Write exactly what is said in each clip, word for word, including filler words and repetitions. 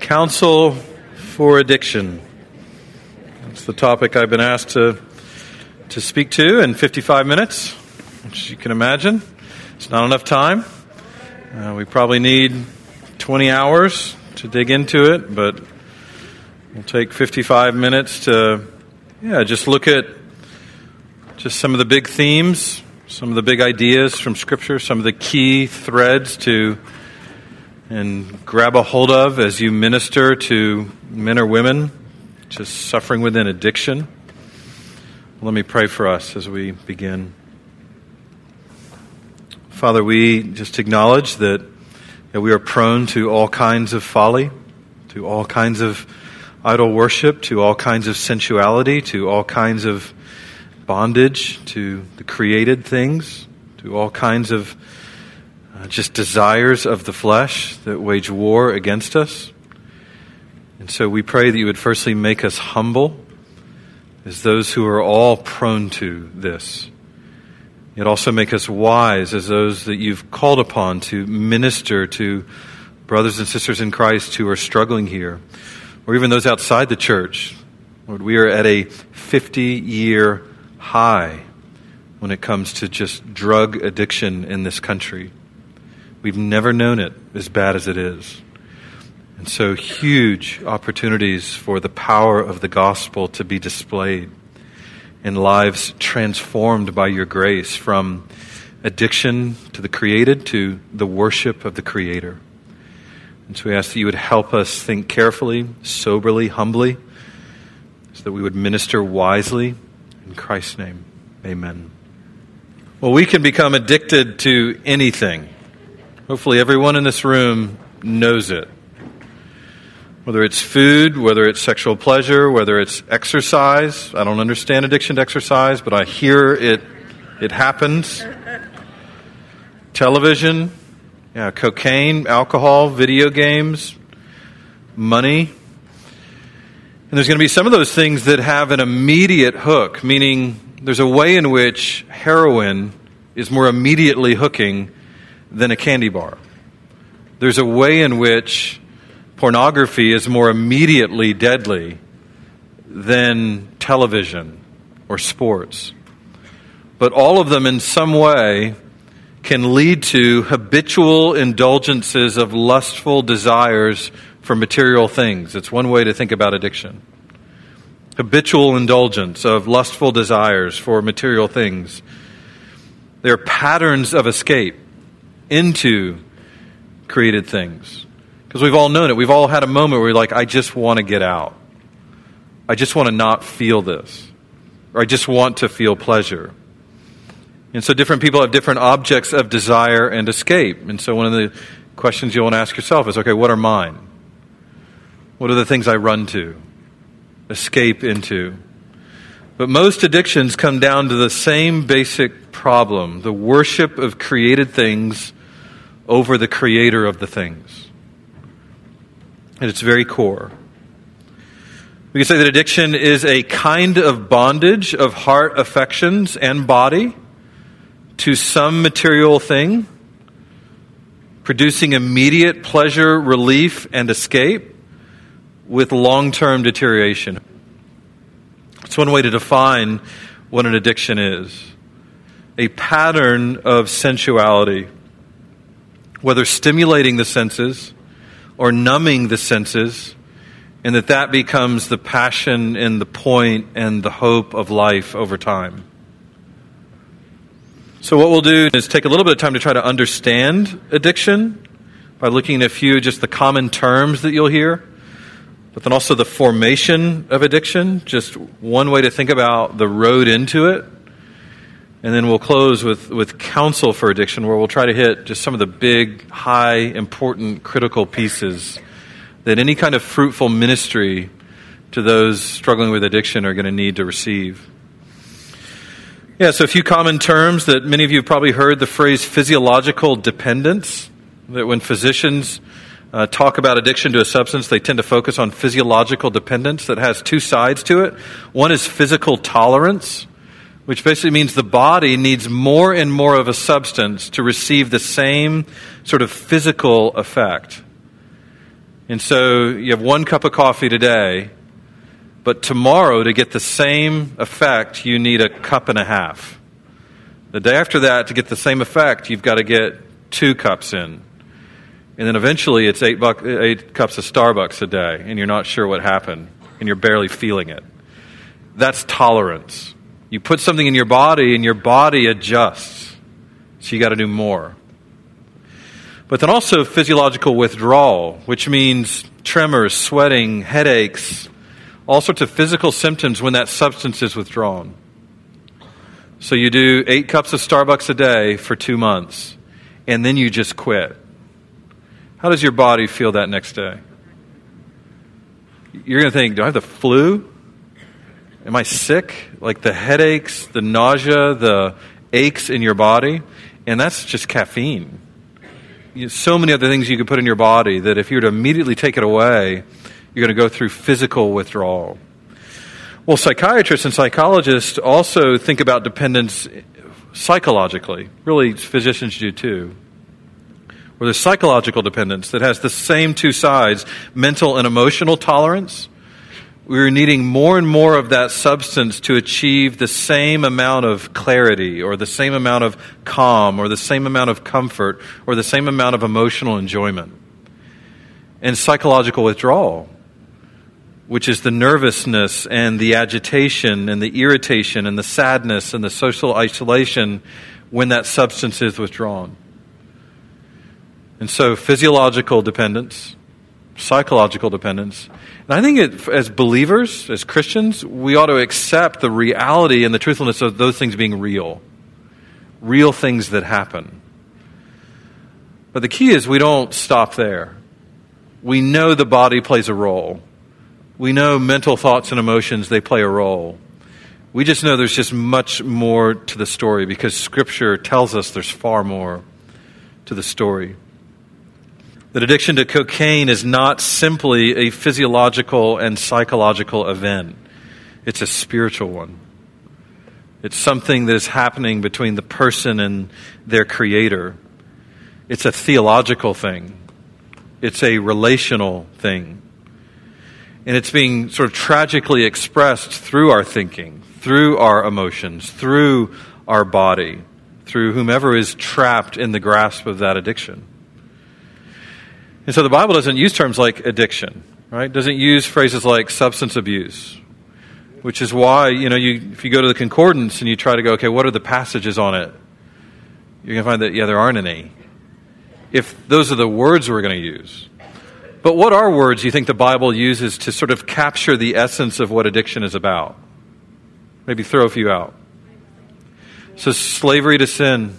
Counsel for addiction. That's the topic I've been asked to to speak to in fifty-five minutes, which you can imagine. It's not enough time. Uh, we probably need twenty hours to dig into it, but we'll take fifty-five minutes to, yeah, just look at just some of the big themes, some of the big ideas from Scripture, some of the key threads to and grab a hold of as you minister to men or women just suffering within addiction. Let me pray for us as we begin. Father, we just acknowledge that, that we are prone to all kinds of folly, to all kinds of idol worship, to all kinds of sensuality, to all kinds of bondage to the created things, to all kinds of uh, just desires of the flesh that wage war against us. And so we pray that you would firstly make us humble as those who are all prone to this. Yet also make us wise as those that you've called upon to minister to brothers and sisters in Christ who are struggling here, or even those outside the church. Lord, we are at a fifty-year high when it comes to just drug addiction in this country. We've never known it as bad as it is. And so huge opportunities for the power of the gospel to be displayed in lives transformed by your grace from addiction to the created to the worship of the Creator. And so we ask that you would help us think carefully, soberly, humbly, so that we would minister wisely. In Christ's name, amen. Well, we can become addicted to anything. Hopefully everyone in this room knows it. Whether it's food, whether it's sexual pleasure, whether it's exercise. I don't understand addiction to exercise, but I hear it it happens. Television, yeah, cocaine, alcohol, video games, money. And there's going to be some of those things that have an immediate hook, meaning there's a way in which heroin is more immediately hooking than a candy bar. There's a way in which pornography is more immediately deadly than television or sports. But all of them in some way can lead to habitual indulgences of lustful desires for material things. It's one way to think about addiction. Habitual indulgence of lustful desires for material things. They're patterns of escape into created things. Because we've all known it. We've all had a moment where we're like, I just want to get out. I just want to not feel this. Or I just want to feel pleasure. And so different people have different objects of desire and escape. And so one of the questions you'll want to ask yourself is, okay, what are mine? What are the things I run to, escape into? But most addictions come down to the same basic problem, the worship of created things over the creator of the things. At its very core. We can say that addiction is a kind of bondage of heart, affections, and body to some material thing, producing immediate pleasure, relief, and escape with long-term deterioration. It's one way to define what an addiction is. A pattern of sensuality, whether stimulating the senses or numbing the senses, and that that becomes the passion and the point and the hope of life over time. So what we'll do is take a little bit of time to try to understand addiction by looking at a few just the common terms that you'll hear, but then also the formation of addiction, just one way to think about the road into it. And then we'll close with, with counsel for addiction, where we'll try to hit just some of the big, high, important, critical pieces that any kind of fruitful ministry to those struggling with addiction are going to need to receive. Yeah, so a few common terms that many of you have probably heard, the phrase physiological dependence, that when physicians uh, talk about addiction to a substance, they tend to focus on physiological dependence that has two sides to it. One is physical tolerance, which basically means the body needs more and more of a substance to receive the same sort of physical effect. And so you have one cup of coffee today, but tomorrow to get the same effect, you need a cup and a half. The day after that, to get the same effect, you've got to get two cups in. And then eventually it's eight, buck, eight cups of Starbucks a day, and you're not sure what happened, and you're barely feeling it. That's tolerance. You put something in your body, and your body adjusts. So you got to do more. But then also physiological withdrawal, which means tremors, sweating, headaches, all sorts of physical symptoms when that substance is withdrawn. So you do eight cups of Starbucks a day for two months, and then you just quit. How does your body feel that next day? You're going to think, do I have the flu? Am I sick? Like the headaches, the nausea, the aches in your body? And that's just caffeine. You know, so many other things you could put in your body that if you were to immediately take it away, you're going to go through physical withdrawal. Well, psychiatrists and psychologists also think about dependence psychologically. Really, physicians do too. Where there's psychological dependence that has the same two sides, mental and emotional tolerance. We're needing more and more of that substance to achieve the same amount of clarity or the same amount of calm or the same amount of comfort or the same amount of emotional enjoyment. And psychological withdrawal, which is the nervousness and the agitation and the irritation and the sadness and the social isolation when that substance is withdrawn. And so physiological dependence, psychological dependence. And I think it, as believers, as Christians, we ought to accept the reality and the truthfulness of those things being real. Real things that happen. But the key is we don't stop there. We know the body plays a role. We know mental thoughts and emotions, they play a role. We just know there's just much more to the story because Scripture tells us there's far more to the story. That addiction to cocaine is not simply a physiological and psychological event. It's a spiritual one. It's something that is happening between the person and their Creator. It's a theological thing. It's a relational thing. And it's being sort of tragically expressed through our thinking, through our emotions, through our body, through whomever is trapped in the grasp of that addiction. And so the Bible doesn't use terms like addiction, right? Doesn't use phrases like substance abuse, which is why, you know, you if you go to the concordance and you try to go, okay, what are the passages on it? You're going to find that, yeah, there aren't any. If those are the words we're going to use. But what are words you think the Bible uses to sort of capture the essence of what addiction is about? Maybe throw a few out. So slavery to sin,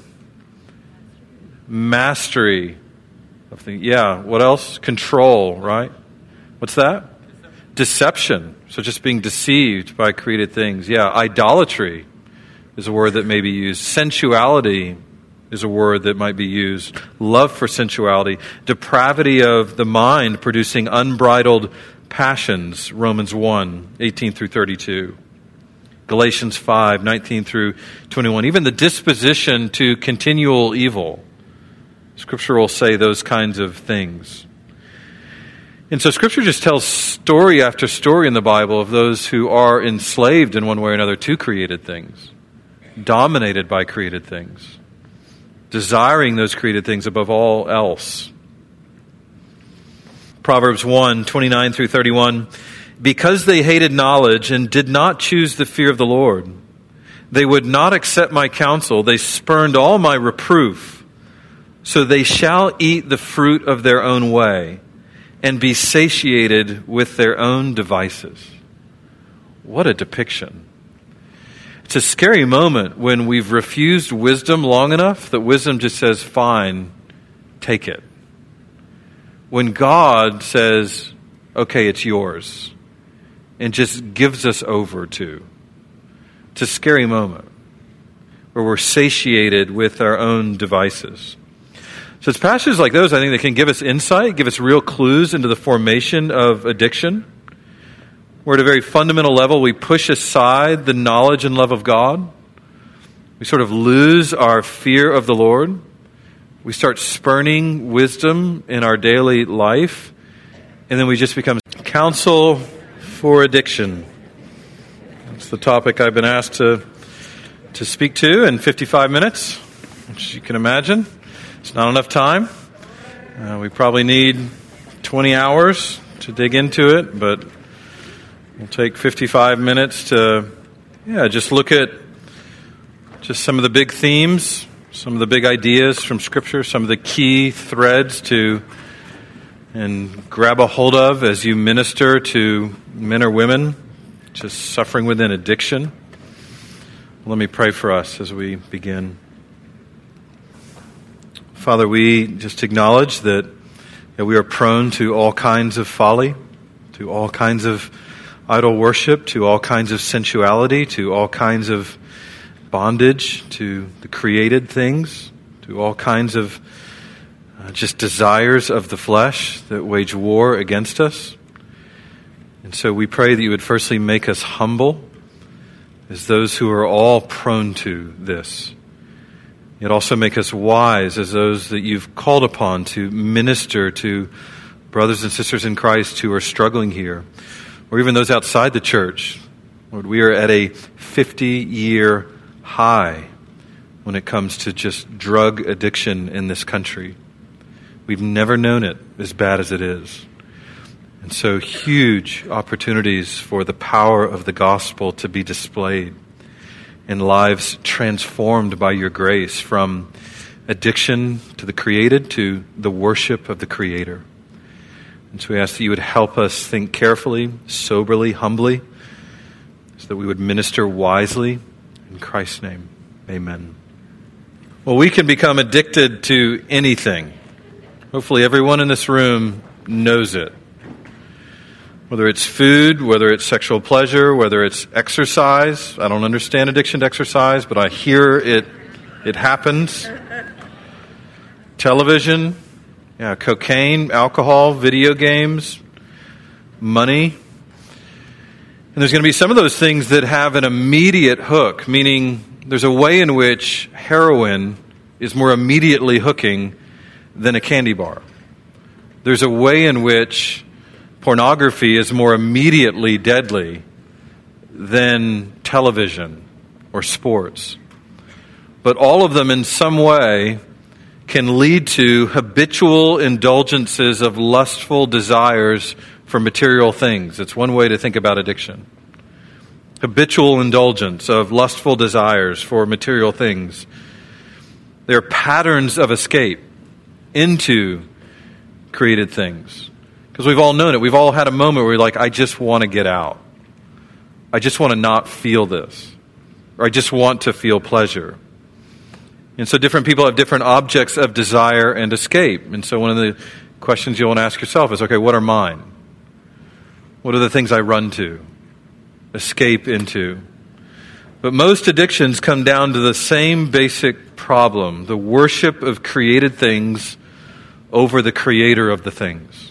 mastery of the, yeah, what else? Control, right? What's that? Deception. So just being deceived by created things. Yeah, idolatry is a word that may be used. Sensuality is a word that might be used. Love for sensuality. Depravity of the mind producing unbridled passions. Romans one, eighteen through thirty-two. Galatians five, nineteen through twenty-one. Even the disposition to continual evil. Scripture will say those kinds of things. And so Scripture just tells story after story in the Bible of those who are enslaved in one way or another to created things, dominated by created things, desiring those created things above all else. Proverbs one, twenty-nine through thirty-one. Because they hated knowledge and did not choose the fear of the Lord, they would not accept my counsel. They spurned all my reproof. So they shall eat the fruit of their own way and be satiated with their own devices. What a depiction. It's a scary moment when we've refused wisdom long enough that wisdom just says, fine, take it. When God says, okay, it's yours, and just gives us over to. It's a scary moment where we're satiated with our own devices. So it's passages like those, I think, that can give us insight, give us real clues into the formation of addiction, where at a very fundamental level we push aside the knowledge and love of God. We sort of lose our fear of the Lord. We start spurning wisdom in our daily life. And then we just become counsel for addiction. That's the topic I've been asked to to speak to in fifty-five minutes, which you can imagine. It's not enough time. Uh, we probably need twenty hours to dig into it, but we'll take fifty-five minutes to, yeah, just look at just some of the big themes, some of the big ideas from Scripture, some of the key threads to and grab a hold of as you minister to men or women just suffering within addiction. Let me pray for us as we begin. Father, we just acknowledge that, that we are prone to all kinds of folly, to all kinds of idol worship, to all kinds of sensuality, to all kinds of bondage to the created things, to all kinds of uh, just desires of the flesh that wage war against us. And so we pray that you would firstly make us humble as those who are all prone to this. Yet also make us wise as those that you've called upon to minister to brothers and sisters in Christ who are struggling here, or even those outside the church. Lord, we are at a fifty-year high when it comes to just drug addiction in this country. We've never known it as bad as it is. And so huge opportunities for the power of the gospel to be displayed and lives transformed by your grace from addiction to the created to the worship of the Creator. And so we ask that you would help us think carefully, soberly, humbly, so that we would minister wisely. In Christ's name, amen. Well, we can become addicted to anything. Hopefully everyone in this room knows it. Whether it's food, whether it's sexual pleasure, whether it's exercise. I don't understand addiction to exercise, but I hear it it happens. Television, yeah, cocaine, alcohol, video games, money. And there's going to be some of those things that have an immediate hook, meaning there's a way in which heroin is more immediately hooking than a candy bar. There's a way in which pornography is more immediately deadly than television or sports. But all of them in some way can lead to habitual indulgences of lustful desires for material things. It's one way to think about addiction. Habitual indulgence of lustful desires for material things. They're patterns of escape into created things. Because we've all known it. We've all had a moment where we're like, I just want to get out. I just want to not feel this. Or I just want to feel pleasure. And so different people have different objects of desire and escape. And so one of the questions you'll want to ask yourself is, okay, what are mine? What are the things I run to, escape into? But most addictions come down to the same basic problem, the worship of created things over the creator of the things.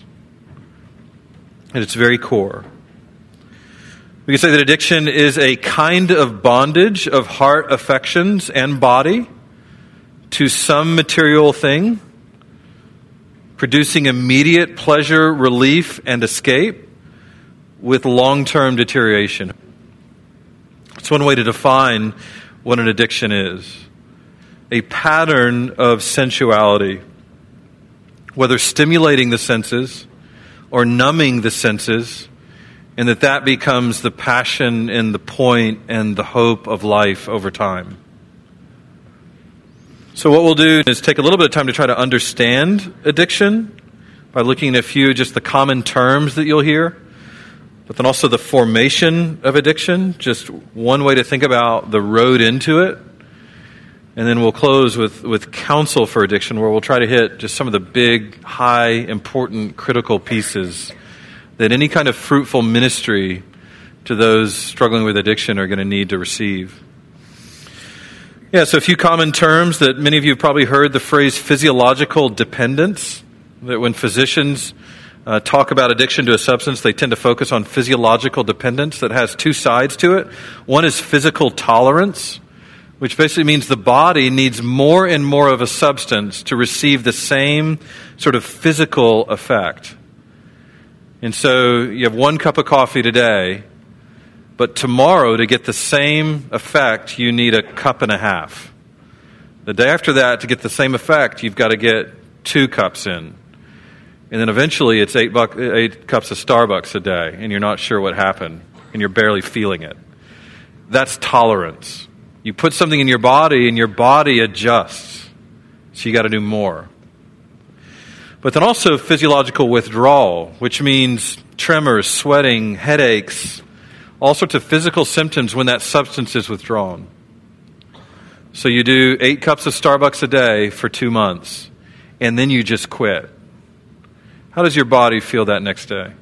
At its very core. We can say that addiction is a kind of bondage of heart affections and body to some material thing, producing immediate pleasure, relief, and escape with long-term deterioration. It's one way to define what an addiction is. A pattern of sensuality, whether stimulating the senses or numbing the senses, and that that becomes the passion and the point and the hope of life over time. So what we'll do is take a little bit of time to try to understand addiction by looking at a few just the common terms that you'll hear, but then also the formation of addiction, just one way to think about the road into it. And then we'll close with, with counsel for addiction, where we'll try to hit just some of the big, high, important, critical pieces that any kind of fruitful ministry to those struggling with addiction are going to need to receive. Yeah, so a few common terms that many of you have probably heard, the phrase physiological dependence, that when physicians uh, talk about addiction to a substance, they tend to focus on physiological dependence that has two sides to it. One is physical tolerance, which basically means the body needs more and more of a substance to receive the same sort of physical effect. And so you have one cup of coffee today, but tomorrow to get the same effect, you need a cup and a half. The day after that, to get the same effect, you've got to get two cups in. And then eventually it's eight, buck, eight cups of Starbucks a day, and you're not sure what happened, and you're barely feeling it. That's tolerance. You put something in your body, and your body adjusts. So you got to do more. But then also physiological withdrawal, which means tremors, sweating, headaches, all sorts of physical symptoms when that substance is withdrawn. So you do eight cups of Starbucks a day for two months, and then you just quit. How does your body feel that next day?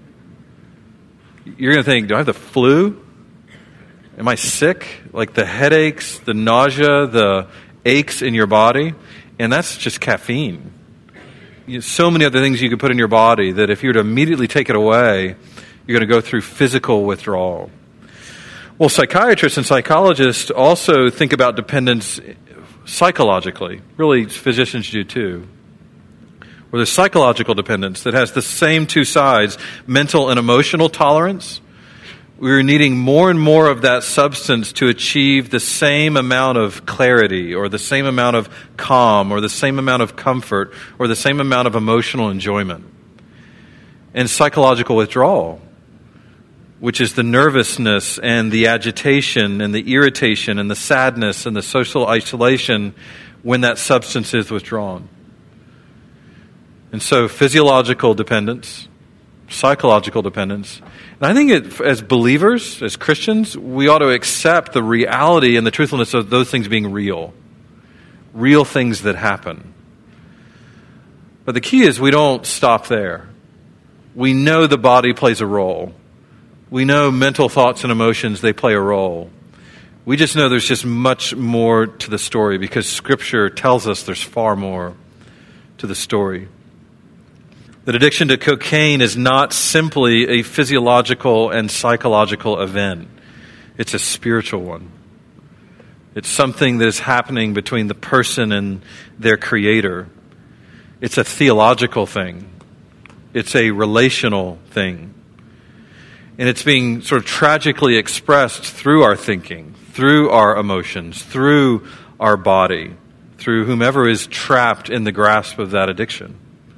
You're going to think, do I have the flu? Am I sick? Like the headaches, the nausea, the aches in your body? And that's just caffeine. So many other things you could put in your body that if you were to immediately take it away, you're going to go through physical withdrawal. Well, psychiatrists and psychologists also think about dependence psychologically. Really, physicians do too. Where there's psychological dependence that has the same two sides, mental and emotional tolerance. We're needing more and more of that substance to achieve the same amount of clarity or the same amount of calm or the same amount of comfort or the same amount of emotional enjoyment. And psychological withdrawal, which is the nervousness and the agitation and the irritation and the sadness and the social isolation when that substance is withdrawn. And so physiological dependence, psychological dependence. And I think it, as believers, as Christians, we ought to accept the reality and the truthfulness of those things being real. Real things that happen. But the key is we don't stop there. We know the body plays a role. We know mental thoughts and emotions, they play a role. We just know there's just much more to the story because Scripture tells us there's far more to the story. That addiction to cocaine is not simply a physiological and psychological event. It's a spiritual one. It's something that is happening between the person and their creator. It's a theological thing. It's a relational thing. And it's being sort of tragically expressed through our thinking, through our emotions, through our body, through whomever is trapped in the grasp of that addiction.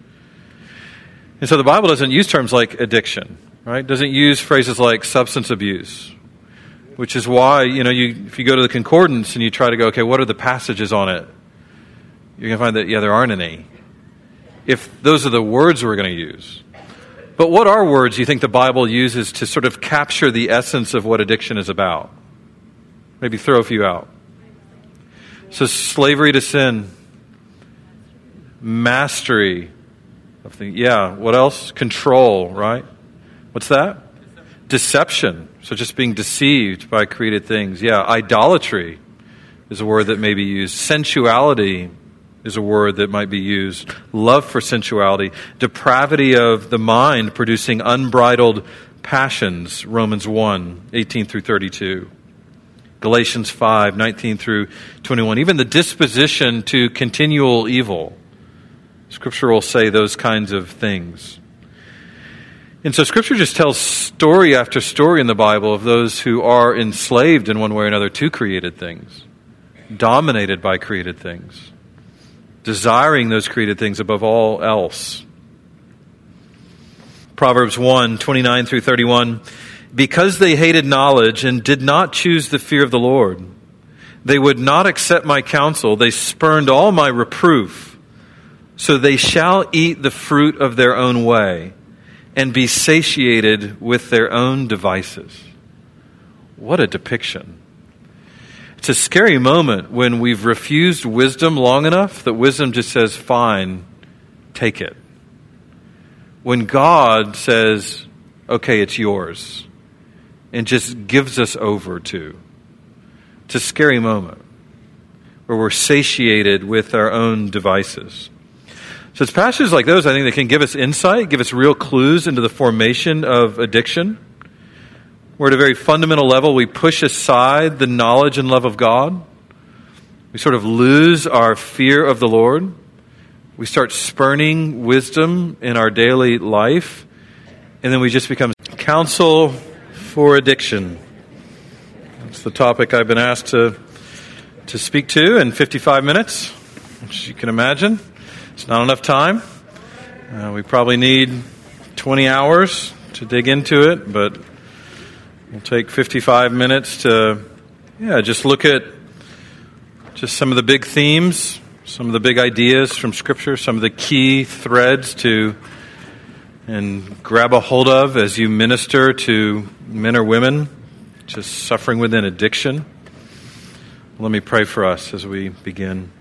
And so the Bible doesn't use terms like addiction, right? Doesn't use phrases like substance abuse, which is why, you know, you if you go to the concordance and you try to go, okay, what are the passages on it? You're going to find that, yeah, there aren't any. If those are the words we're going to use. But what are words you think the Bible uses to sort of capture the essence of what addiction is about? Maybe throw a few out. So slavery to sin, mastery of the, yeah, what else? Control, right? What's that? Deception. So just being deceived by created things. Yeah, idolatry is a word that may be used. Sensuality is a word that might be used. Love for sensuality. Depravity of the mind producing unbridled passions. Romans one, eighteen through thirty-two. Galatians five, nineteen through twenty-one. Even the disposition to continual evil. Scripture will say those kinds of things. And so Scripture just tells story after story in the Bible of those who are enslaved in one way or another to created things, dominated by created things, desiring those created things above all else. Proverbs one, twenty-nine through thirty-one. Because they hated knowledge and did not choose the fear of the Lord, they would not accept my counsel. They spurned all my reproof. So they shall eat the fruit of their own way and be satiated with their own devices. What a depiction. It's a scary moment when we've refused wisdom long enough that wisdom just says, fine, take it. When God says, okay, it's yours, and just gives us over to. It's a scary moment where we're satiated with our own devices. So it's passages like those, I think, that can give us insight, give us real clues into the formation of addiction. Where at a very fundamental level, we push aside the knowledge and love of God. We sort of lose our fear of the Lord. We start spurning wisdom in our daily life. and then we just become counsel for addiction. That's the topic I've been asked to to speak to in fifty-five minutes, which you can imagine. It's not enough time. Uh, we probably need twenty hours to dig into it, but we'll take fifty-five minutes to, yeah, just look at just some of the big themes, some of the big ideas from Scripture, some of the key threads to and grab a hold of as you minister to men or women just suffering within addiction. Let me pray for us as we begin.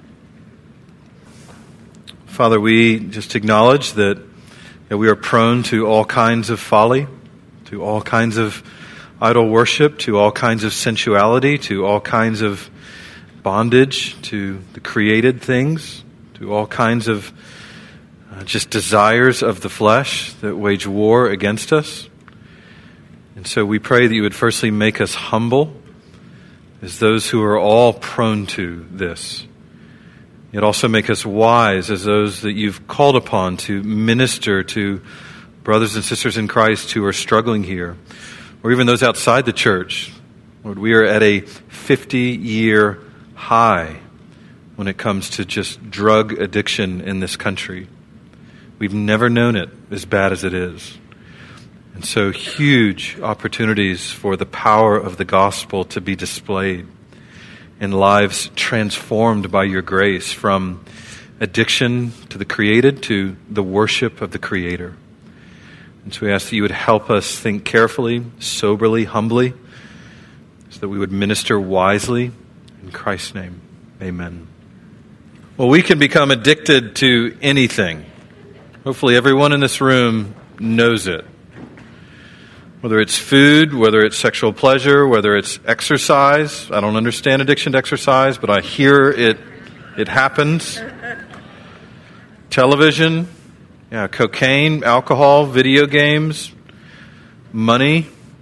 Father, we just acknowledge that, that we are prone to all kinds of folly, to all kinds of idol worship, to all kinds of sensuality, to all kinds of bondage, to the created things, to all kinds of uh, just desires of the flesh that wage war against us. And so we pray that you would firstly make us humble as those who are all prone to this. Yet also make us wise as those that you've called upon to minister to brothers and sisters in Christ who are struggling here, or even those outside the church. Lord, we are at a fifty-year high when it comes to just drug addiction in this country. We've never known it as bad as it is. And so huge opportunities for the power of the gospel to be displayed and lives transformed by your grace from addiction to the created to the worship of the Creator. And so we ask that you would help us think carefully, soberly, humbly, so that we would minister wisely. In Christ's name, amen. Well, we can become addicted to anything. Hopefully everyone in this room knows it. Whether it's food, whether it's sexual pleasure, whether it's exercise. I don't understand addiction to exercise, but I hear it it happens. Television, yeah, cocaine, alcohol, video games, money.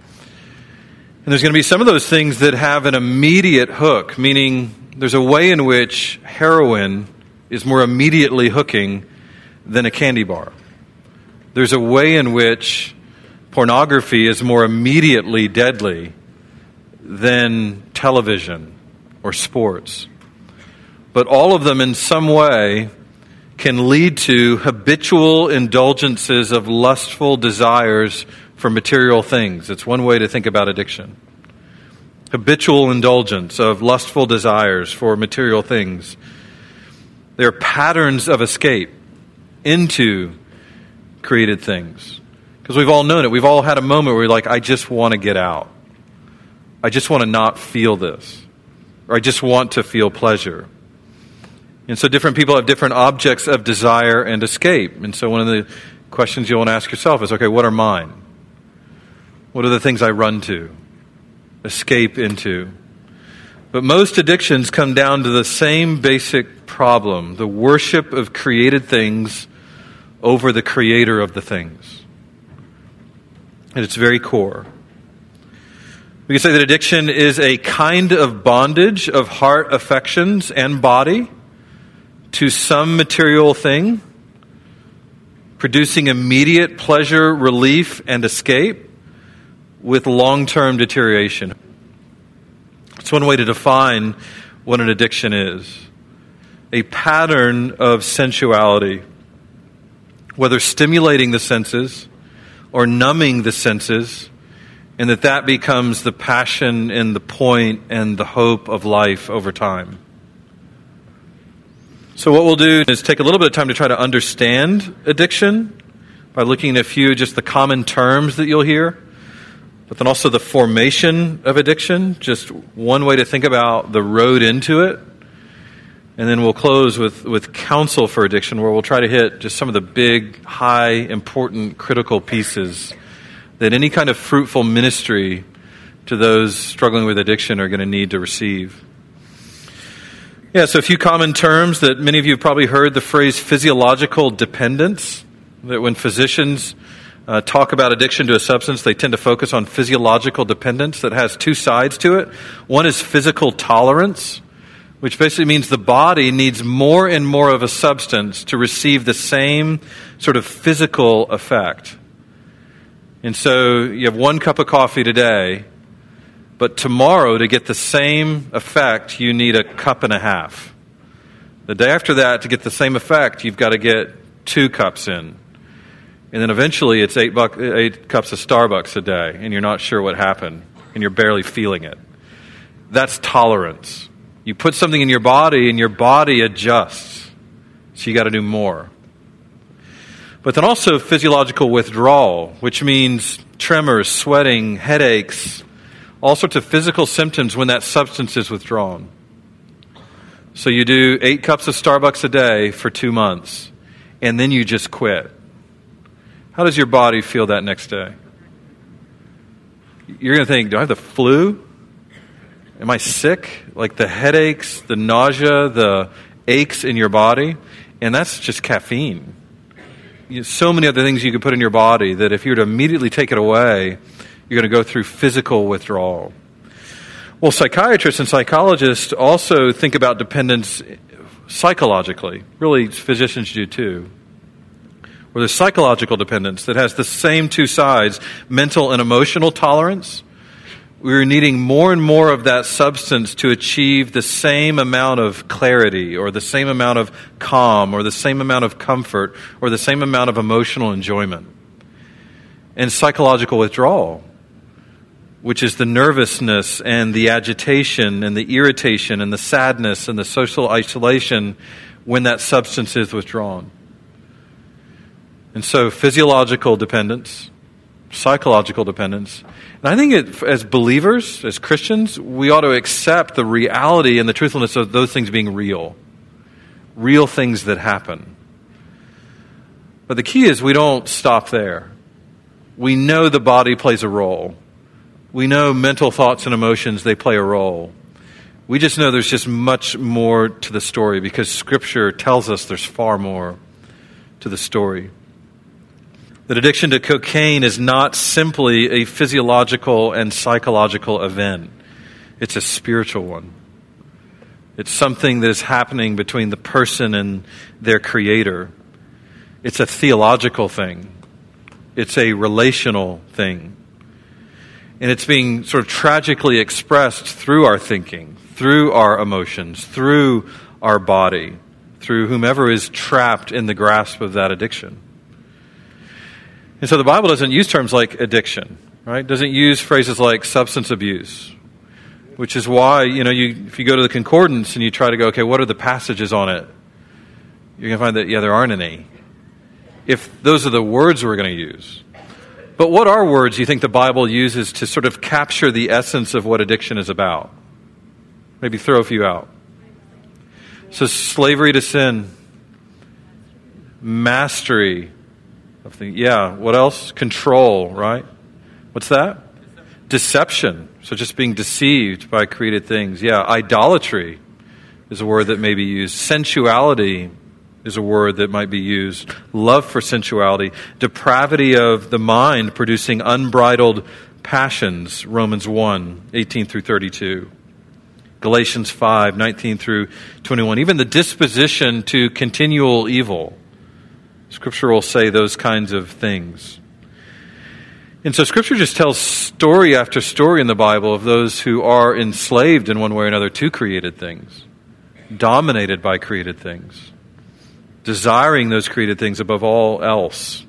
And there's going to be some of those things that have an immediate hook, meaning there's a way in which heroin is more immediately hooking than a candy bar. There's a way in which pornography is more immediately deadly than television or sports. But all of them in some way can lead to habitual indulgences of lustful desires for material things. It's one way to think about addiction. Habitual indulgence of lustful desires for material things. They're patterns of escape into created things. Because we've all known it. We've all had a moment where we're like, I just want to get out. I just want to not feel this. Or I just want to feel pleasure. And so different people have different objects of desire and escape. And so one of the questions you want to ask yourself is, okay, what are mine? What are the things I run to, escape into? But most addictions come down to the same basic problem, the worship of created things over the creator of the things. At its very core. We can say that addiction is a kind of bondage of heart, affections, and body to some material thing, producing immediate pleasure, relief, and escape with long-term deterioration. It's one way to define what an addiction is. A pattern of sensuality, whether stimulating the senses or numbing the senses, and that that becomes the passion and the point and the hope of life over time. So what we'll do is take a little bit of time to try to understand addiction by looking at a few just the common terms that you'll hear, but then also the formation of addiction, just one way to think about the road into it. And then we'll close with, with counsel for addiction, where we'll try to hit just some of the big, high, important, critical pieces that any kind of fruitful ministry to those struggling with addiction are going to need to receive. Yeah, so a few common terms that many of you have probably heard, the phrase physiological dependence, that when physicians uh, talk about addiction to a substance, they tend to focus on physiological dependence that has two sides to it. One is physical tolerance, which basically means the body needs more and more of a substance to receive the same sort of physical effect. And so you have one cup of coffee today, but tomorrow to get the same effect, you need a cup and a half. The day after that, to get the same effect, you've got to get two cups in. And then eventually it's eight, buck, eight cups of Starbucks a day, and you're not sure what happened, and you're barely feeling it. That's tolerance. You put something in your body, and your body adjusts. So you got to do more. But then also physiological withdrawal, which means tremors, sweating, headaches, all sorts of physical symptoms when that substance is withdrawn. So you do eight cups of Starbucks a day for two months, and then you just quit. How does your body feel that next day? You're going to think, do I have the flu? Am I sick? Like the headaches, the nausea, the aches in your body? And that's just caffeine. You know, so many other things you could put in your body that if you were to immediately take it away, you're going to go through physical withdrawal. Well, psychiatrists and psychologists also think about dependence psychologically. Really, physicians do too. Where there's psychological dependence that has the same two sides, mental and emotional tolerance. We're needing more and more of that substance to achieve the same amount of clarity or the same amount of calm or the same amount of comfort or the same amount of emotional enjoyment. And psychological withdrawal, which is the nervousness and the agitation and the irritation and the sadness and the social isolation when that substance is withdrawn. And so physiological dependence, psychological dependence. And I think it, as believers, as Christians, we ought to accept the reality and the truthfulness of those things being real. Real things that happen. But the key is we don't stop there. We know the body plays a role. We know mental thoughts and emotions, they play a role. We just know there's just much more to the story because Scripture tells us there's far more to the story. That addiction to cocaine is not simply a physiological and psychological event. It's a spiritual one. It's something that is happening between the person and their creator. It's a theological thing. It's a relational thing. And it's being sort of tragically expressed through our thinking, through our emotions, through our body, through whomever is trapped in the grasp of that addiction. And so the Bible doesn't use terms like addiction, right? Doesn't use phrases like substance abuse, which is why, you know, you if you go to the concordance and you try to go, okay, what are the passages on it? You're going to find that, yeah, there aren't any. If those are the words we're going to use. But what are words you think the Bible uses to sort of capture the essence of what addiction is about? Maybe throw a few out. So slavery to sin, mastery of things. Yeah, what else? Control, right? What's that? Deception. So just being deceived by created things. Yeah, idolatry is a word that may be used. Sensuality is a word that might be used. Love for sensuality. Depravity of the mind producing unbridled passions. Romans one, eighteen through thirty-two. Galatians five, nineteen through twenty-one. Even the disposition to continual evil. Scripture will say those kinds of things. And so Scripture just tells story after story in the Bible of those who are enslaved in one way or another to created things. Dominated by created things. Desiring those created things above all else.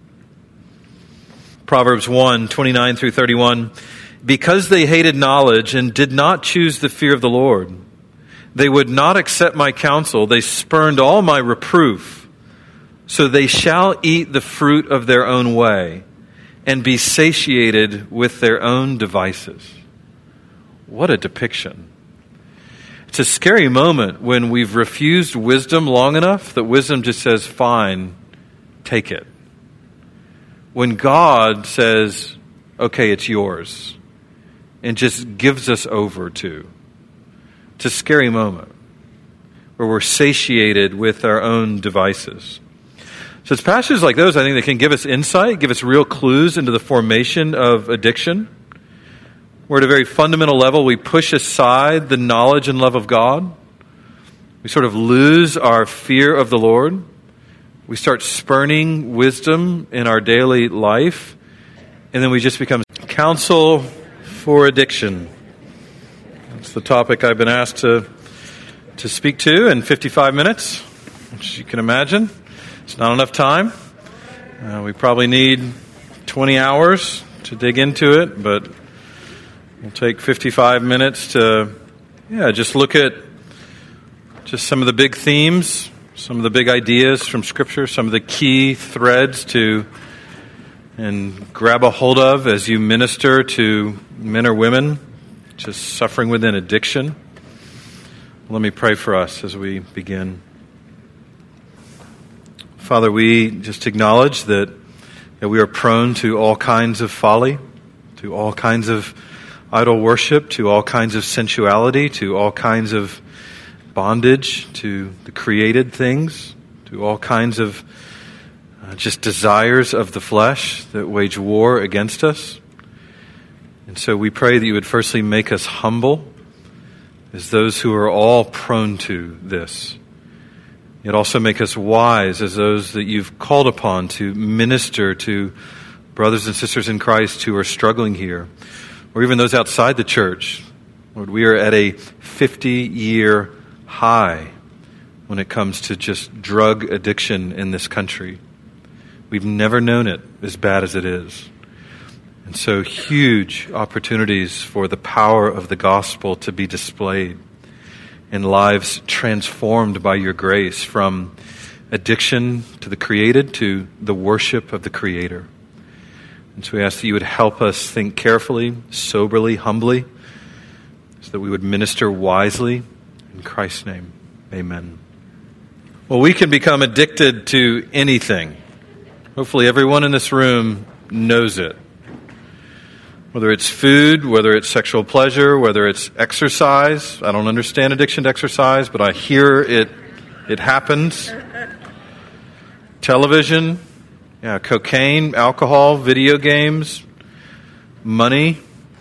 Proverbs one, twenty-nine through thirty-one. Because they hated knowledge and did not choose the fear of the Lord, they would not accept my counsel. They spurned all my reproof. So they shall eat the fruit of their own way and be satiated with their own devices. What a depiction. It's a scary moment when we've refused wisdom long enough that wisdom just says, fine, take it. When God says, okay, it's yours, and just gives us over to. It's a scary moment where we're satiated with our own devices. So it's passages like those, I think, that can give us insight, give us real clues into the formation of addiction. Where at a very fundamental level, we push aside the knowledge and love of God. We sort of lose our fear of the Lord. We start spurning wisdom in our daily life. And then we just become counsel for addiction. That's the topic I've been asked to to speak to in fifty-five minutes, which you can imagine. It's not enough time. Uh, we probably need twenty hours to dig into it, but we'll take fifty-five minutes to, yeah, just look at just some of the big themes, some of the big ideas from Scripture, some of the key threads to and grab a hold of as you minister to men or women just suffering within addiction. Let me pray for us as we begin. Father, we just acknowledge that, that we are prone to all kinds of folly, to all kinds of idol worship, to all kinds of sensuality, to all kinds of bondage, to the created things, to all kinds of uh, just desires of the flesh that wage war against us. And so we pray that you would firstly make us humble as those who are all prone to this. Yet also make us wise as those that you've called upon to minister to brothers and sisters in Christ who are struggling here, or even those outside the church. Lord, we are at a fifty-year high when it comes to just drug addiction in this country. We've never known it as bad as it is. And so huge opportunities for the power of the gospel to be displayed in lives transformed by your grace from addiction to the created to the worship of the Creator. And so we ask that you would help us think carefully, soberly, humbly, so that we would minister wisely. In Christ's name, amen. Well, we can become addicted to anything. Hopefully everyone in this room knows it. Whether it's food, whether it's sexual pleasure, whether it's exercise. I don't understand addiction to exercise, but I hear it it happens. Television, yeah, cocaine, alcohol, video games, money.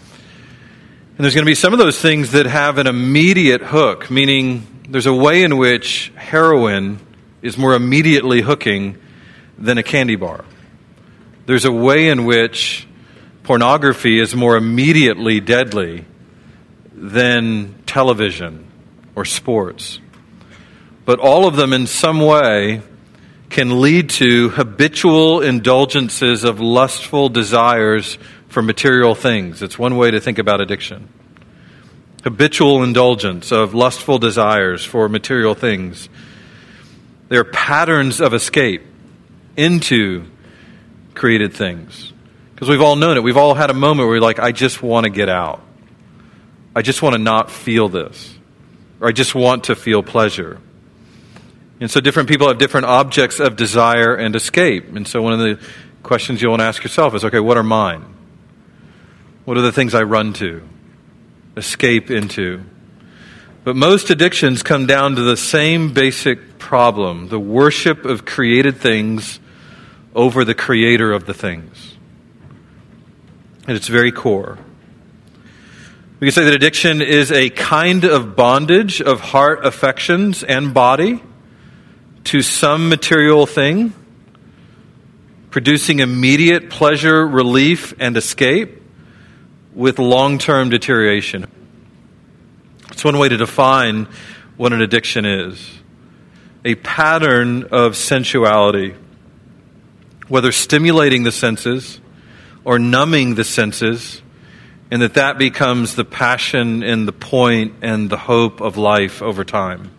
And there's going to be some of those things that have an immediate hook, meaning there's a way in which heroin is more immediately hooking than a candy bar. There's a way in which pornography is more immediately deadly than television or sports. But all of them in some way can lead to habitual indulgences of lustful desires for material things. It's one way to think about addiction. Habitual indulgence of lustful desires for material things. They're patterns of escape into created things. Because we've all known it. We've all had a moment where we're like, I just want to get out. I just want to not feel this. Or I just want to feel pleasure. And so different people have different objects of desire and escape. And so one of the questions you'll want to ask yourself is, okay, what are mine? What are the things I run to, escape into? But most addictions come down to the same basic problem, the worship of created things over the creator of the things. At its very core. We can say that addiction is a kind of bondage of heart, affections, and body to some material thing, producing immediate pleasure, relief, and escape with long-term deterioration. It's one way to define what an addiction is. A pattern of sensuality, whether stimulating the senses or numbing the senses, and that that becomes the passion and the point and the hope of life over time.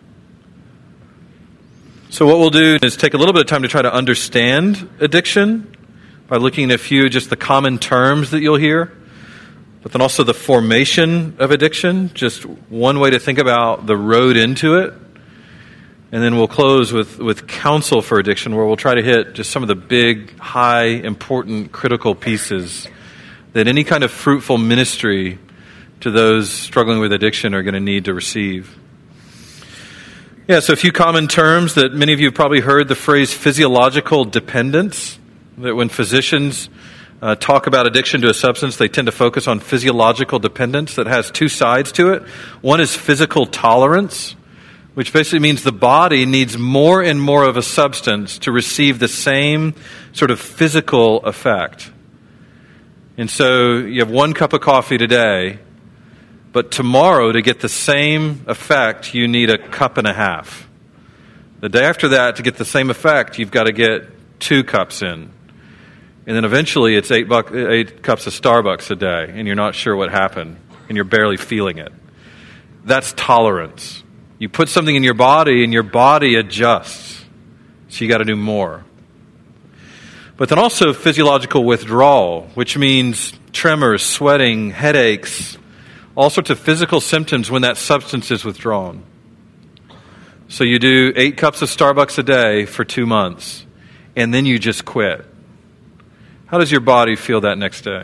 So what we'll do is take a little bit of time to try to understand addiction by looking at a few just the common terms that you'll hear, but then also the formation of addiction, just one way to think about the road into it. And then we'll close with, with counsel for addiction, where we'll try to hit just some of the big, high, important, critical pieces that any kind of fruitful ministry to those struggling with addiction are going to need to receive. Yeah, so a few common terms that many of you have probably heard, the phrase physiological dependence, that when physicians uh, talk about addiction to a substance, they tend to focus on physiological dependence that has two sides to it. One is physical tolerance, which basically means the body needs more and more of a substance to receive the same sort of physical effect. And so you have one cup of coffee today, but tomorrow to get the same effect, you need a cup and a half. The day after that, to get the same effect, you've got to get two cups in. And then eventually it's eight, buck, eight cups of Starbucks a day, and you're not sure what happened, and you're barely feeling it. That's tolerance. You put something in your body, and your body adjusts. So you got to do more. But then also physiological withdrawal, which means tremors, sweating, headaches, all sorts of physical symptoms when that substance is withdrawn. So you do eight cups of Starbucks a day for two months, and then you just quit. How does your body feel that next day?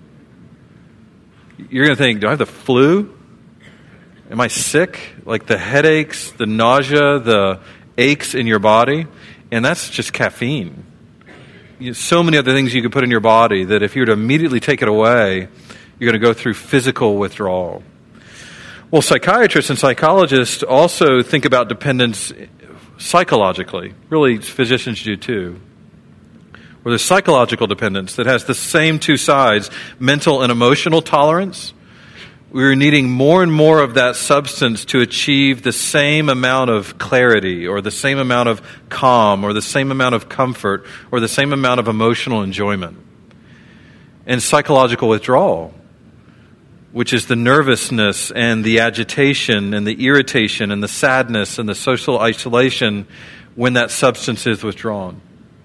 You're going to think, do I have the flu? Am I sick? Like the headaches, the nausea, the aches in your body? And that's just caffeine. You know, so many other things you could put in your body that if you were to immediately take it away, you're going to go through physical withdrawal. Well, psychiatrists and psychologists also think about dependence psychologically. Really, physicians do too. Where there's psychological dependence that has the same two sides, mental and emotional tolerance. We're needing more and more of that substance to achieve the same amount of clarity or the same amount of calm or the same amount of comfort or the same amount of emotional enjoyment. And psychological withdrawal, which is the nervousness and the agitation and the irritation and the sadness and the social isolation when that substance is withdrawn.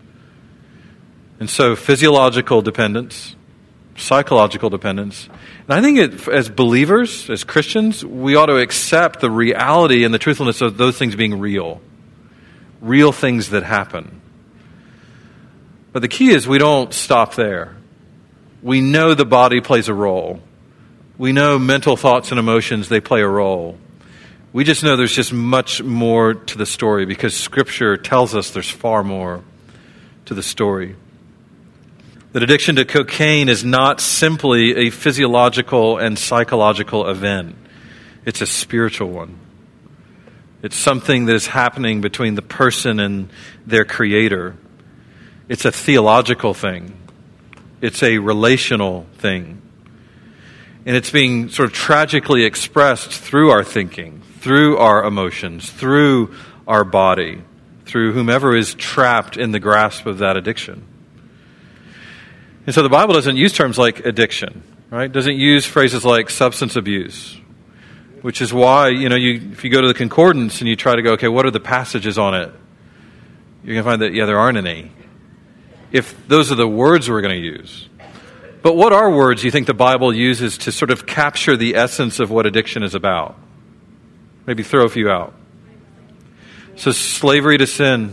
And so physiological dependence, psychological dependence. And I think it, as believers, as Christians, we ought to accept the reality and the truthfulness of those things being real. Real things that happen. But the key is we don't stop there. We know the body plays a role. We know mental thoughts and emotions, they play a role. We just know there's just much more to the story because Scripture tells us there's far more to the story. That addiction to cocaine is not simply a physiological and psychological event. It's a spiritual one. It's something that is happening between the person and their Creator. It's a theological thing. It's a relational thing. And it's being sort of tragically expressed through our thinking, through our emotions, through our body, through whomever is trapped in the grasp of that addiction. And so the Bible doesn't use terms like addiction, right? Doesn't use phrases like substance abuse, which is why, you know, you if you go to the concordance and you try to go, okay, what are the passages on it? You're going to find that, yeah, there aren't any. If those are the words we're going to use. But what are words you think the Bible uses to sort of capture the essence of what addiction is about? Maybe throw a few out. So slavery to sin,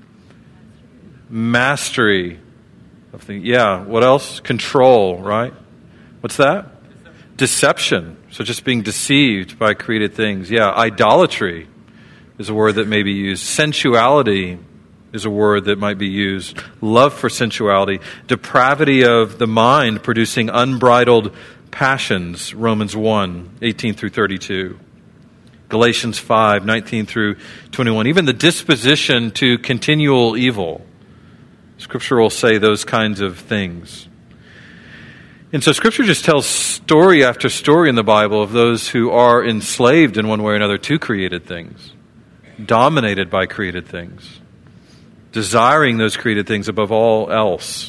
mastery of the, yeah, what else? Control, right? What's that? Deception. So just being deceived by created things. Yeah, idolatry is a word that may be used. Sensuality is a word that might be used. Love for sensuality. Depravity of the mind producing unbridled passions. Romans one, eighteen through thirty-two. Galatians five, nineteen through twenty-one. Even the disposition to continual evil. Scripture will say those kinds of things. And so Scripture just tells story after story in the Bible of those who are enslaved in one way or another to created things. Dominated by created things. Desiring those created things above all else.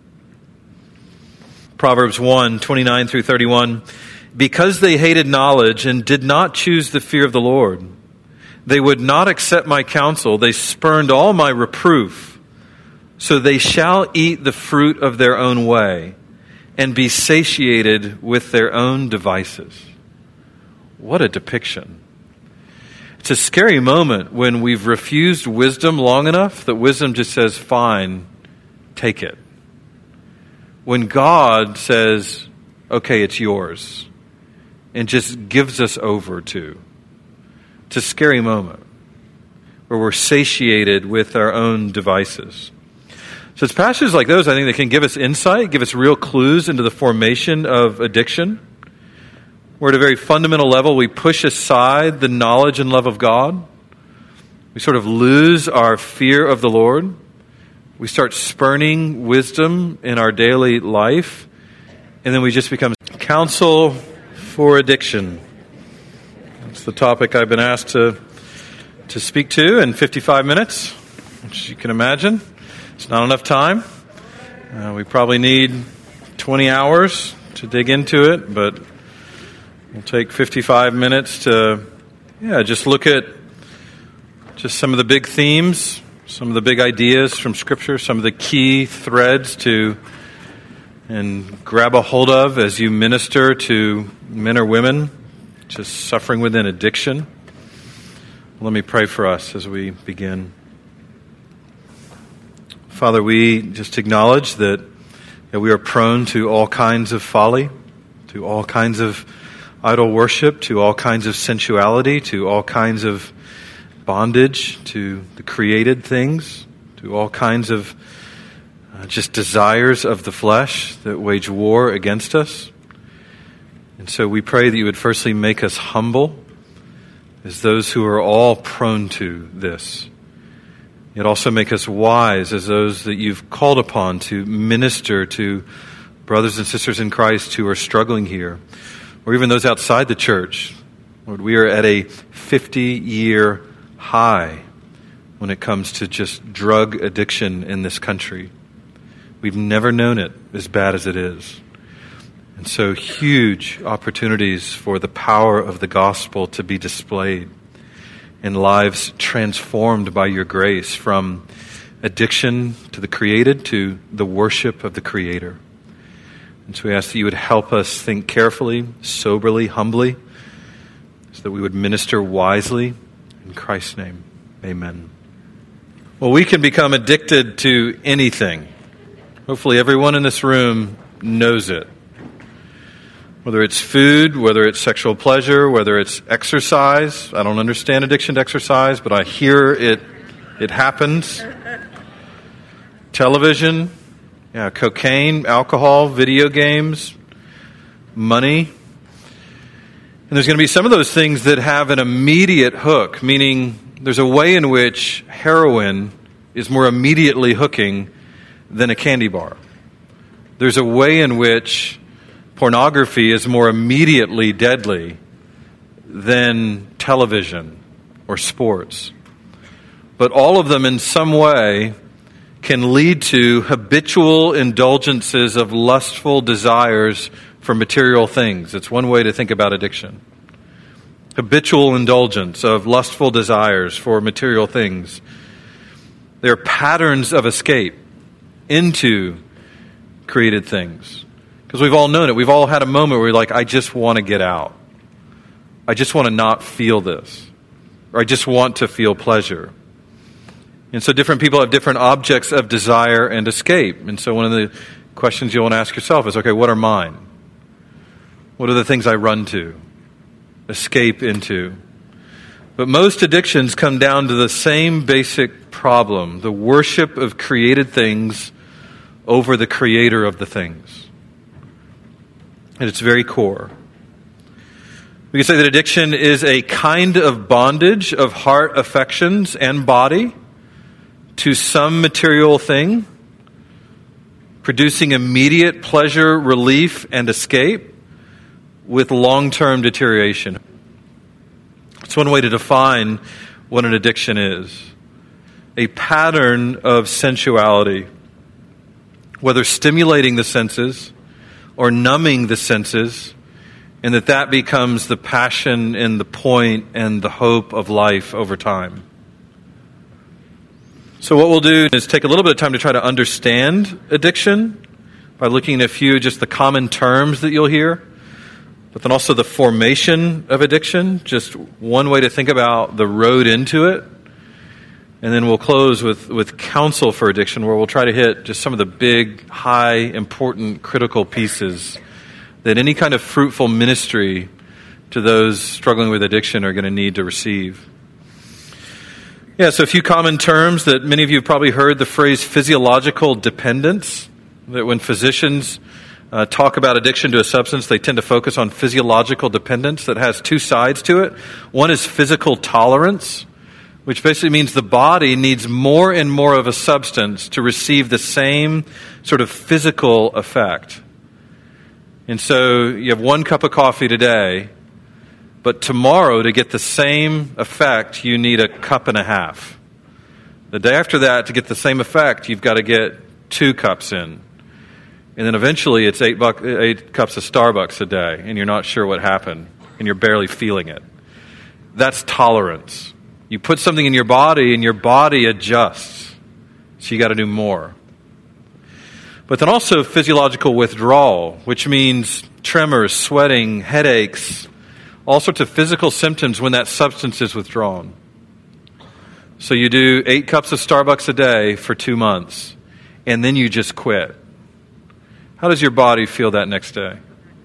Proverbs one, twenty-nine through thirty-one. Because they hated knowledge and did not choose the fear of the Lord, they would not accept my counsel. They spurned all my reproof. So they shall eat the fruit of their own way and be satiated with their own devices. What a depiction. It's a scary moment when we've refused wisdom long enough that wisdom just says, fine, take it. When God says, okay, it's yours, and just gives us over to. It's a scary moment where we're satiated with our own devices. So it's passages like those, I think, that can give us insight, give us real clues into the formation of addiction. Where at a very fundamental level, we push aside the knowledge and love of God. We sort of lose our fear of the Lord. We start spurning wisdom in our daily life. And then we just become counsel for addiction. That's the topic I've been asked to to speak to in fifty-five minutes, which you can imagine. It's not enough time. Uh, we probably need twenty hours to dig into it, but we'll take fifty-five minutes to, yeah, just look at just some of the big themes, some of the big ideas from Scripture, some of the key threads to and grab a hold of as you minister to men or women just suffering within addiction. Let me pray for us as we begin. Father, we just acknowledge that, that we are prone to all kinds of folly, to all kinds of idol worship, to all kinds of sensuality, to all kinds of bondage, to the created things, to all kinds of uh, just desires of the flesh that wage war against us. And so we pray that you would firstly make us humble as those who are all prone to this. Yet also make us wise as those that you've called upon to minister to brothers and sisters in Christ who are struggling here, or even those outside the church. Lord, we are at a fifty-year high when it comes to just drug addiction in this country. We've never known it as bad as it is. And so huge opportunities for the power of the gospel to be displayed and lives transformed by your grace from addiction to the created to the worship of the Creator. And so we ask that you would help us think carefully, soberly, humbly, so that we would minister wisely. In Christ's name, amen. Well, we can become addicted to anything. Hopefully everyone in this room knows it. Whether it's food, whether it's sexual pleasure, whether it's exercise. I don't understand addiction to exercise, but I hear it it happens. Television, yeah, cocaine, alcohol, video games, money. And there's going to be some of those things that have an immediate hook, meaning there's a way in which heroin is more immediately hooking than a candy bar. There's a way in which pornography is more immediately deadly than television or sports. But all of them in some way can lead to habitual indulgences of lustful desires for material things. It's one way to think about addiction. Habitual indulgence of lustful desires for material things. They're patterns of escape into created things. Because we've all known it. We've all had a moment where we're like, I just want to get out. I just want to not feel this. Or I just want to feel pleasure. And so different people have different objects of desire and escape. And so one of the questions you'll want to ask yourself is, okay, what are mine? What are the things I run to, escape into? But most addictions come down to the same basic problem, the worship of created things over the creator of the things. At its very core. We can say that addiction is a kind of bondage of heart affections and body to some material thing, producing immediate pleasure, relief, and escape with long-term deterioration. It's one way to define what an addiction is. A pattern of sensuality, whether stimulating the senses or numbing the senses, and that that becomes the passion and the point and the hope of life over time. So what we'll do is take a little bit of time to try to understand addiction by looking at a few just the common terms that you'll hear, but then also the formation of addiction, just one way to think about the road into it. And then we'll close with, with counsel for addiction, where we'll try to hit just some of the big, high, important, critical pieces that any kind of fruitful ministry to those struggling with addiction are going to need to receive. Yeah, so a few common terms that many of you have probably heard, the phrase physiological dependence, that when physicians uh, talk about addiction to a substance, they tend to focus on physiological dependence that has two sides to it. One is physical tolerance, which basically means the body needs more and more of a substance to receive the same sort of physical effect. And so you have one cup of coffee today, but tomorrow to get the same effect, you need a cup and a half. The day after that, to get the same effect, you've got to get two cups in. And then eventually it's eight, buck, eight cups of Starbucks a day, and you're not sure what happened, and you're barely feeling it. That's tolerance. You put something in your body, and your body adjusts. So you got to do more. But then also physiological withdrawal, which means tremors, sweating, headaches, all sorts of physical symptoms when that substance is withdrawn. So you do eight cups of Starbucks a day for two months, and then you just quit. How does your body feel that next day?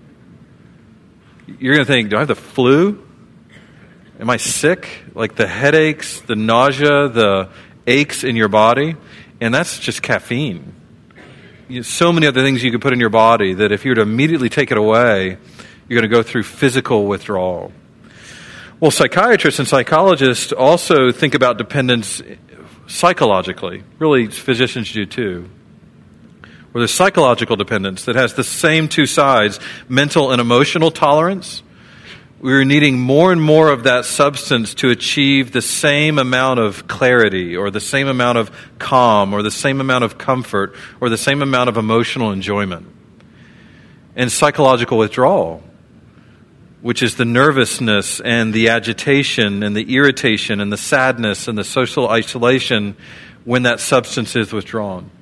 You're going to think, do I have the flu? Am I sick? Like the headaches, the nausea, the aches in your body? And that's just caffeine. So many other things you could put in your body that if you were to immediately take it away, you're going to go through physical withdrawal. Well, psychiatrists and psychologists also think about dependence psychologically. Really, physicians do too. Where there's psychological dependence that has the same two sides, mental and emotional tolerance. We're needing more and more of that substance to achieve the same amount of clarity or the same amount of calm or the same amount of comfort or the same amount of emotional enjoyment. And psychological withdrawal, which is the nervousness and the agitation and the irritation and the sadness and the social isolation when that substance is withdrawn.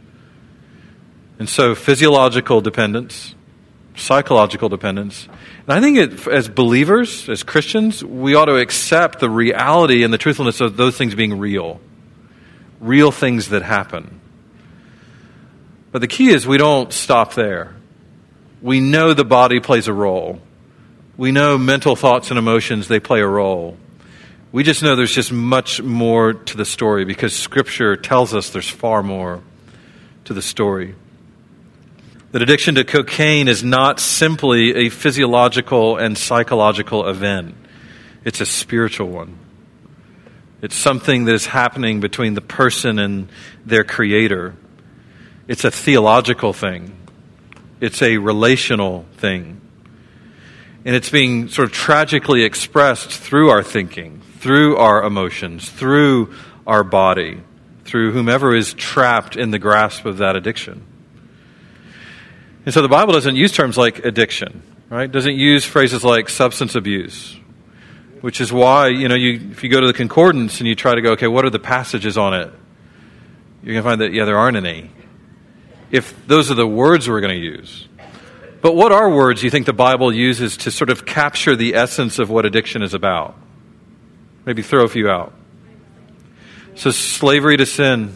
And so physiological dependence, psychological dependence. And I think it, as believers, as Christians, we ought to accept the reality and the truthfulness of those things being real. Real things that happen. But the key is we don't stop there. We know the body plays a role. We know mental thoughts and emotions, they play a role. We just know there's just much more to the story because Scripture tells us there's far more to the story. That addiction to cocaine is not simply a physiological and psychological event. It's a spiritual one. It's something that is happening between the person and their creator. It's a theological thing. It's a relational thing. And it's being sort of tragically expressed through our thinking, through our emotions, through our body, through whomever is trapped in the grasp of that addiction. And so the Bible doesn't use terms like addiction, right? Doesn't use phrases like substance abuse, which is why, you know, you if you go to the concordance and you try to go, okay, what are the passages on it? You're going to find that, yeah, there aren't any. If those are the words we're going to use. But what are words you think the Bible uses to sort of capture the essence of what addiction is about? Maybe throw a few out. So slavery to sin,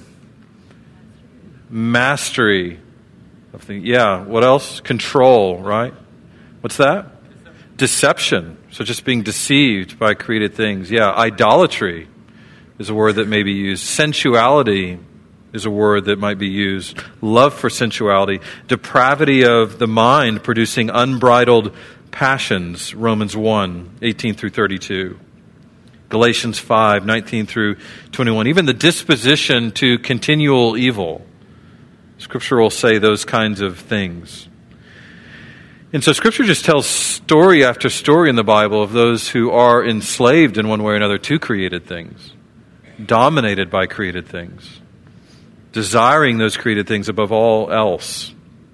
mastery of the, yeah, what else? Control, right? What's that? Deception. So just being deceived by created things. Yeah, idolatry is a word that may be used. Sensuality is a word that might be used. Love for sensuality. Depravity of the mind producing unbridled passions. Romans one, eighteen through thirty-two. Galatians five, nineteen through twenty-one. Even the disposition to continual evil. Scripture will say those kinds of things. And so Scripture just tells story after story in the Bible of those who are enslaved in one way or another to created things, dominated by created things, desiring those created things above all else.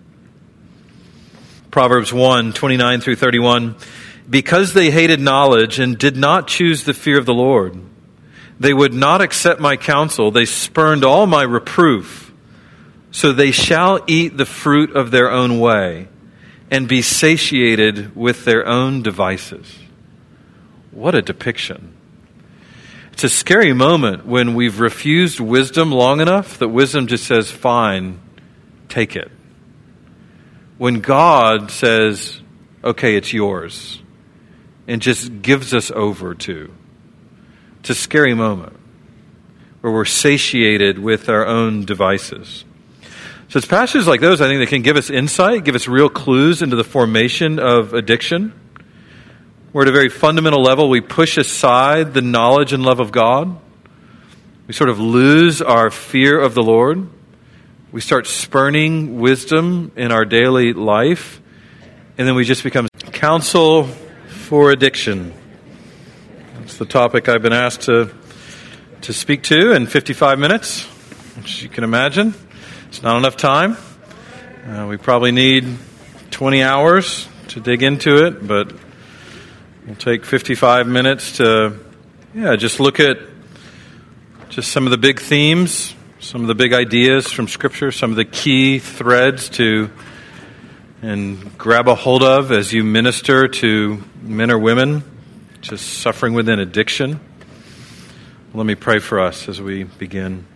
Proverbs one, twenty-nine through thirty-one. Because they hated knowledge and did not choose the fear of the Lord, they would not accept my counsel. They spurned all my reproof. So they shall eat the fruit of their own way and be satiated with their own devices. What a depiction. It's a scary moment when we've refused wisdom long enough that wisdom just says, fine, take it. When God says, okay, it's yours, and just gives us over to. It's a scary moment where we're satiated with our own devices. So it's passages like those, I think, that can give us insight, give us real clues into the formation of addiction. Where at a very fundamental level, we push aside the knowledge and love of God. We sort of lose our fear of the Lord. We start spurning wisdom in our daily life. and then we just become counsel for addiction. That's the topic I've been asked to to speak to in fifty-five minutes, which you can imagine. It's not enough time. Uh, we probably need twenty hours to dig into it, but we'll take fifty-five minutes to, yeah, just look at just some of the big themes, some of the big ideas from Scripture, some of the key threads to and grab a hold of as you minister to men or women just suffering within addiction. Let me pray for us as we begin.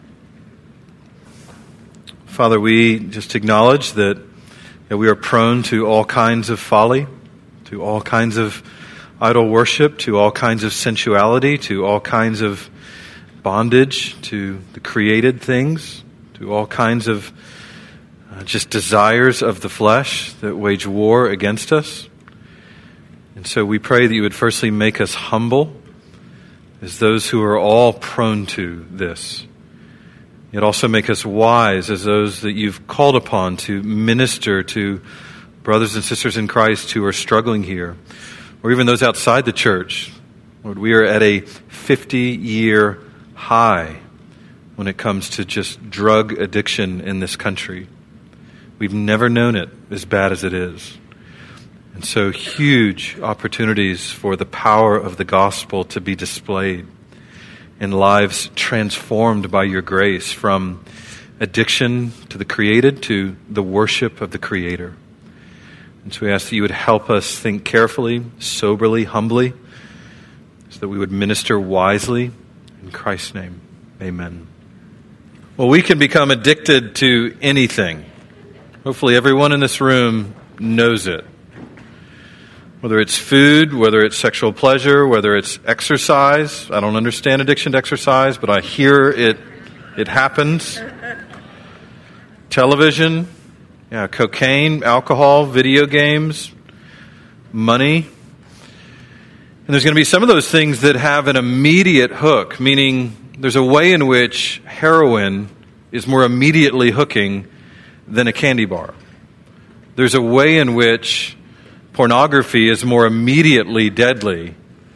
Father, we just acknowledge that, that we are prone to all kinds of folly, to all kinds of idol worship, to all kinds of sensuality, to all kinds of bondage, to the created things, to all kinds of uh, just desires of the flesh that wage war against us. And so we pray that you would firstly make us humble as those who are all prone to this. Yet also make us wise as those that you've called upon to minister to brothers and sisters in Christ who are struggling here, or even those outside the church. Lord, we are at a fifty-year high when it comes to just drug addiction in this country. We've never known it as bad as it is. And so huge opportunities for the power of the gospel to be displayed and lives transformed by your grace from addiction to the created to the worship of the Creator. And so we ask that you would help us think carefully, soberly, humbly, so that we would minister wisely. In Christ's name, amen. Well, we can become addicted to anything. Hopefully everyone in this room knows it. Whether it's food, whether it's sexual pleasure, whether it's exercise. I don't understand addiction to exercise, but I hear it it happens. Television, yeah, cocaine, alcohol, video games, money. And there's going to be some of those things that have an immediate hook, meaning there's a way in which heroin is more immediately hooking than a candy bar. There's a way in which pornography is more immediately deadly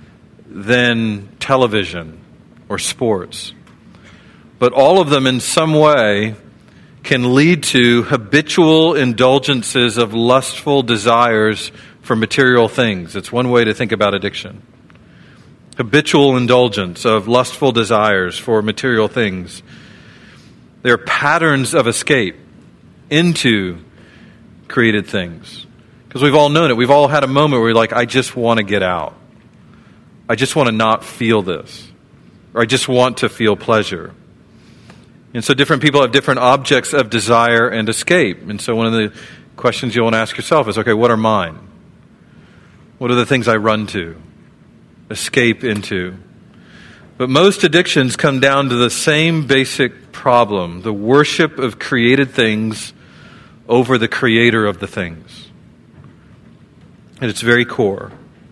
than television or sports. But all of them in some way can lead to habitual indulgences of lustful desires for material things. It's one way to think about addiction. Habitual indulgence of lustful desires for material things. They're patterns of escape into created things. Because we've all known it. We've all had a moment where we're like, I just want to get out. I just want to not feel this. Or I just want to feel pleasure. And so different people have different objects of desire and escape. And so one of the questions you want to ask yourself is, okay, what are mine? What are the things I run to, escape into? But most addictions come down to the same basic problem, the worship of created things over the creator of the things. At its very core.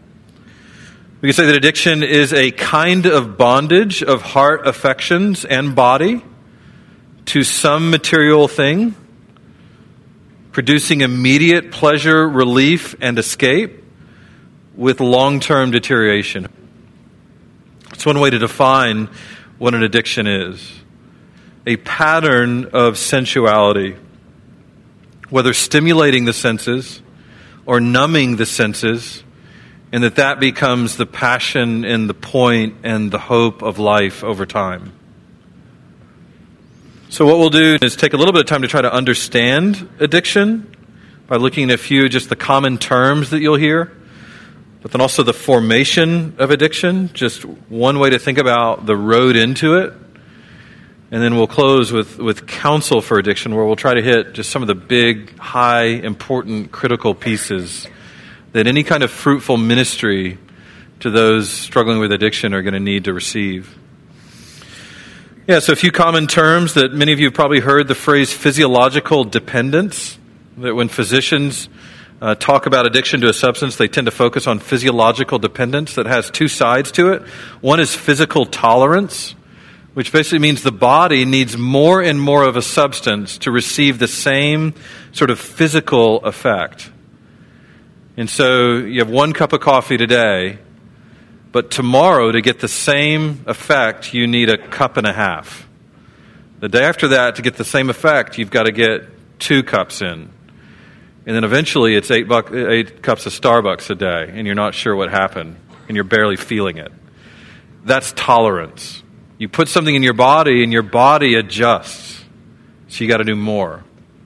We can say that addiction is a kind of bondage of heart, affections, and body to some material thing, producing immediate pleasure, relief, and escape with long-term deterioration. It's one way to define what an addiction is. A pattern of sensuality, whether stimulating the senses or numbing the senses, and that that becomes the passion and the point and the hope of life over time. So what we'll do is take a little bit of time to try to understand addiction by looking at a few just the common terms that you'll hear, but then also the formation of addiction, just one way to think about the road into it. And then we'll close with, with counsel for addiction, where we'll try to hit just some of the big, high, important, critical pieces that any kind of fruitful ministry to those struggling with addiction are going to need to receive. Yeah, so a few common terms that many of you have probably heard, the phrase physiological dependence, that when physicians uh, talk about addiction to a substance, they tend to focus on physiological dependence that has two sides to it. One is physical tolerance, which basically means the body needs more and more of a substance to receive the same sort of physical effect. And so you have one cup of coffee today, but tomorrow to get the same effect, you need a cup and a half. The day after that, to get the same effect, you've got to get two cups in. And then eventually it's eight, buck, eight cups of Starbucks a day, and you're not sure what happened, and you're barely feeling it. That's tolerance. You put something in your body, and your body adjusts. So you got to do more.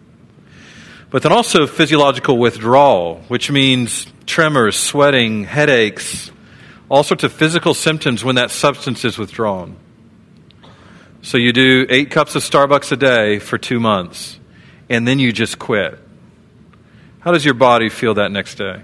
But then also physiological withdrawal, which means tremors, sweating, headaches, all sorts of physical symptoms when that substance is withdrawn. So you do eight cups of Starbucks a day for two months, and then you just quit. How does your body feel that next day?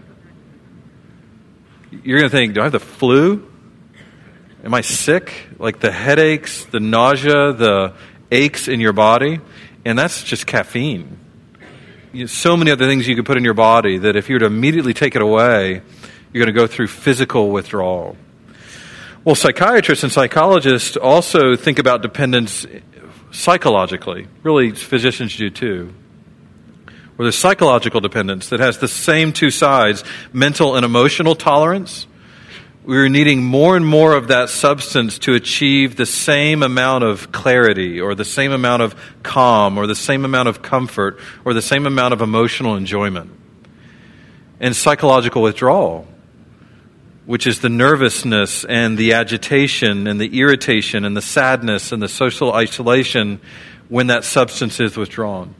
You're going to think, do I have the flu? Am I sick? Like the headaches, the nausea, the aches in your body? And that's just caffeine. You know, so many other things you could put in your body that if you were to immediately take it away, you're going to go through physical withdrawal. Well, psychiatrists and psychologists also think about dependence psychologically. Really, physicians do too. Where there's psychological dependence that has the same two sides, mental and emotional tolerance. We're needing more and more of that substance to achieve the same amount of clarity or the same amount of calm or the same amount of comfort or the same amount of emotional enjoyment. And psychological withdrawal, which is the nervousness and the agitation and the irritation and the sadness and the social isolation when that substance is withdrawn.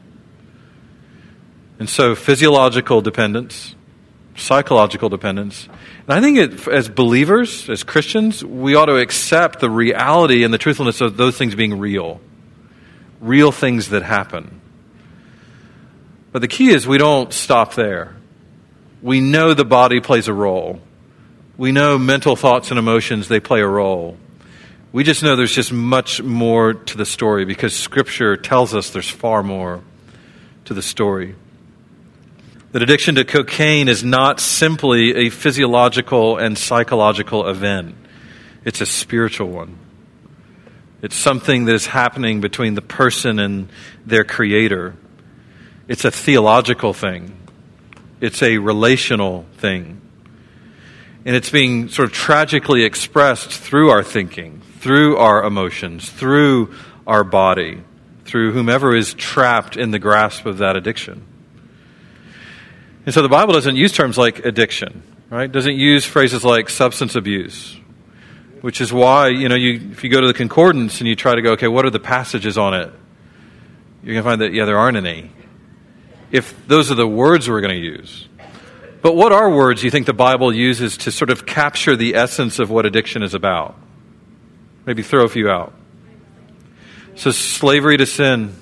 And so physiological dependence, psychological dependence. And I think it, as believers, as Christians, we ought to accept the reality and the truthfulness of those things being real. Real things that happen. But the key is we don't stop there. We know the body plays a role. We know mental thoughts and emotions, they play a role. We just know there's just much more to the story because Scripture tells us there's far more to the story. That addiction to cocaine is not simply a physiological and psychological event. It's a spiritual one. It's something that is happening between the person and their creator. It's a theological thing. It's a relational thing. And it's being sort of tragically expressed through our thinking, through our emotions, through our body, through whomever is trapped in the grasp of that addiction. And so the Bible doesn't use terms like addiction, right? It doesn't use phrases like substance abuse, which is why, you know, you if you go to the concordance and you try to go, okay, what are the passages on it? You're going to find that, yeah, there aren't any. If those are the words we're going to use. But what are words you think the Bible uses to sort of capture the essence of what addiction is about? Maybe throw a few out. So slavery to sin,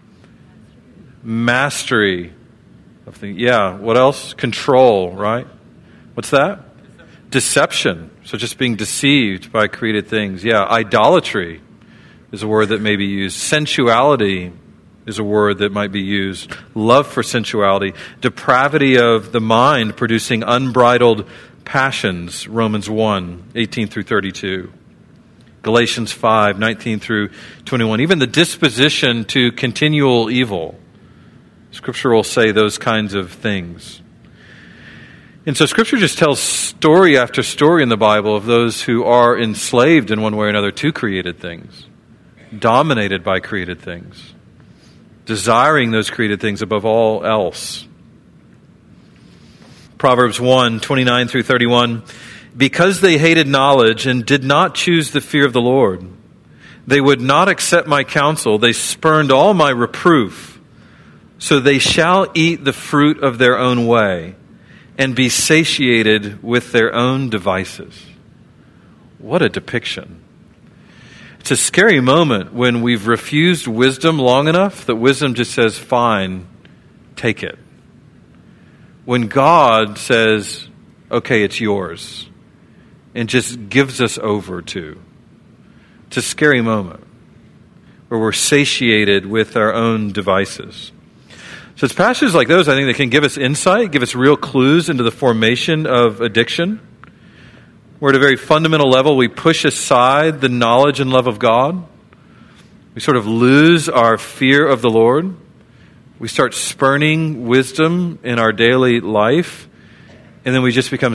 mastery of the, yeah, what else? Control, right? What's that? Deception. So just being deceived by created things. Yeah, idolatry is a word that may be used. Sensuality is a word that might be used. Love for sensuality. Depravity of the mind producing unbridled passions. Romans one, eighteen through thirty-two. Galatians five, nineteen through twenty-one. Even the disposition to continual evil. Scripture will say those kinds of things. And so Scripture just tells story after story in the Bible of those who are enslaved in one way or another to created things. Dominated by created things. Desiring those created things above all else. Proverbs one, twenty-nine through thirty-one. Because they hated knowledge and did not choose the fear of the Lord, they would not accept my counsel. They spurned all my reproof. So they shall eat the fruit of their own way and be satiated with their own devices. What a depiction. It's a scary moment when we've refused wisdom long enough that wisdom just says, fine, take it. When God says, okay, it's yours, and just gives us over to. It's a scary moment where we're satiated with our own devices. So it's passages like those, I think, that can give us insight, give us real clues into the formation of addiction. Where at a very fundamental level, we push aside the knowledge and love of God. We sort of lose our fear of the Lord. We start spurning wisdom in our daily life. and then we just become